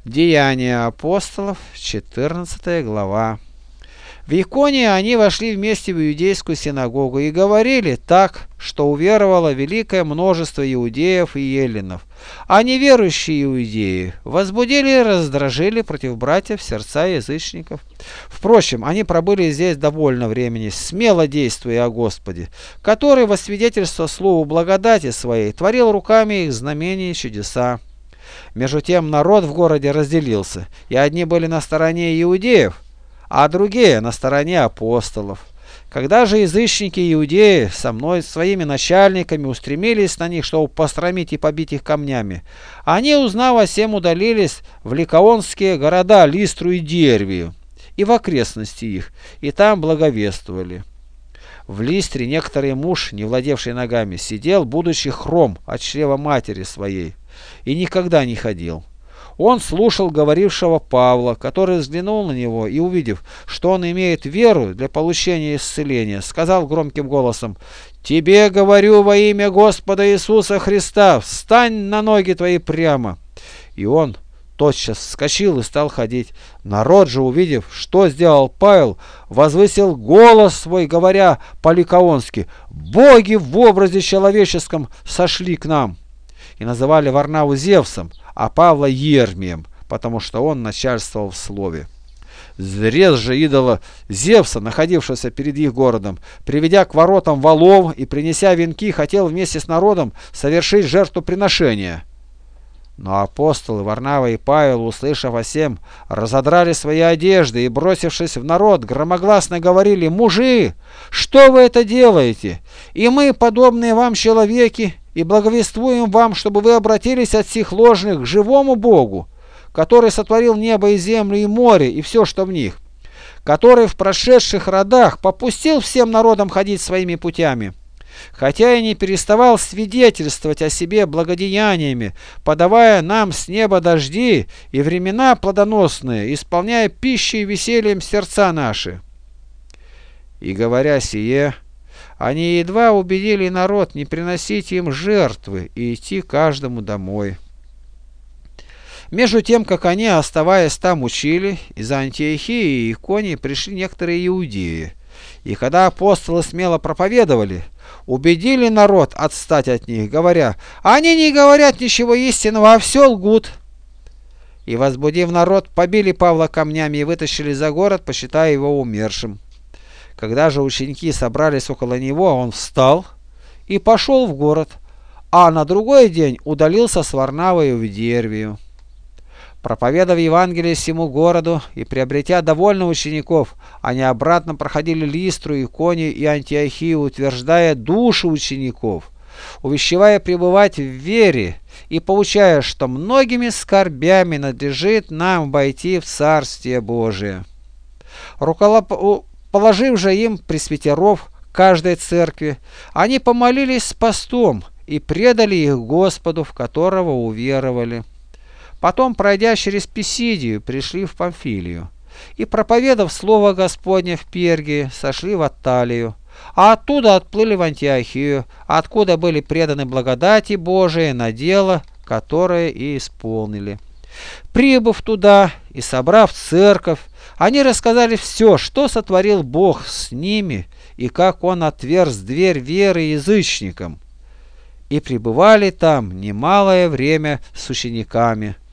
Деяния апостолов, 14 глава. В Иконии они вошли вместе в иудейскую синагогу и говорили так, что уверовало великое множество иудеев и эллинов, а неверующие иудеи возбудили и раздражили против братьев сердца язычников. Впрочем, они пробыли здесь довольно времени, смело действуя о Господе, который во свидетельство слову благодати своей творил руками их знамения и чудеса. Между тем народ в городе разделился, и одни были на стороне иудеев, а другие на стороне апостолов. Когда же язычники иудеи со мной своими начальниками устремились на них, чтобы посрамить и побить их камнями, они, узнав о сем, удалились в ликаонские города Листру и Дервию и в окрестности их, и там благовествовали. В Листре некоторый муж, не владевший ногами, сидел, будучи хром от чрева матери своей, и никогда не ходил. Он слушал говорившего Павла, который взглянул на него и, увидев, что он имеет веру для получения исцеления, сказал громким голосом: «Тебе говорю во имя Господа Иисуса Христа, встань на ноги твои прямо». И он тотчас вскочил и стал ходить. Народ же, увидев, что сделал Павел, возвысил голос свой, говоря по-ликаонски: «Боги в образе человеческом сошли к нам». И называли Варнаву Зевсом, а Павла Ермием, потому что он начальствовал в слове. Зрез же идола Зевса, находившегося перед их городом, приведя к воротам волов и принеся венки, хотел вместе с народом совершить жертвоприношение. Но апостолы Варнава и Павел, услышав о сем, разодрали свои одежды и, бросившись в народ, громогласно говорили: «Мужи, что вы это делаете? И мы, подобные вам человеки, и благовествуем вам, чтобы вы обратились от сих ложных к живому Богу, который сотворил небо и землю и море и все, что в них, который в прошедших родах попустил всем народам ходить своими путями, хотя и не переставал свидетельствовать о себе благодеяниями, подавая нам с неба дожди и времена плодоносные, исполняя пищей и весельем сердца наши». И говоря сие, они едва убедили народ не приносить им жертвы и идти каждому домой. Между тем, как они, оставаясь там, учили, из Антиохии и Иконии пришли некоторые иудеи. И когда апостолы смело проповедовали, убедили народ отстать от них, говоря: «Они не говорят ничего истинного, а все лгут». И, возбудив народ, побили Павла камнями и вытащили за город, посчитая его умершим. Когда же ученики собрались около него, он встал и пошел в город, а на другой день удалился с Варнавою в Дервию. Проповедав Евангелие всему городу и приобретя довольно учеников, они обратно проходили Листру, Иконию и Антиохию, утверждая души учеников, увещевая пребывать в вере и поучая, что многими скорбями надлежит нам войти в Царствие Божие. Положив же им пресвитеров каждой церкви, они помолились с постом и предали их Господу, в которого уверовали. Потом, пройдя через Писидию, пришли в Памфилию, и, проповедав слово Господне в Пергии, сошли в Атталию, а оттуда отплыли в Антиохию, откуда были преданы благодати Божией на дело, которое и исполнили. Прибыв туда и собрав церковь, они рассказали все, что сотворил Бог с ними, и как Он отверз дверь веры язычникам. И пребывали там немалое время с учениками.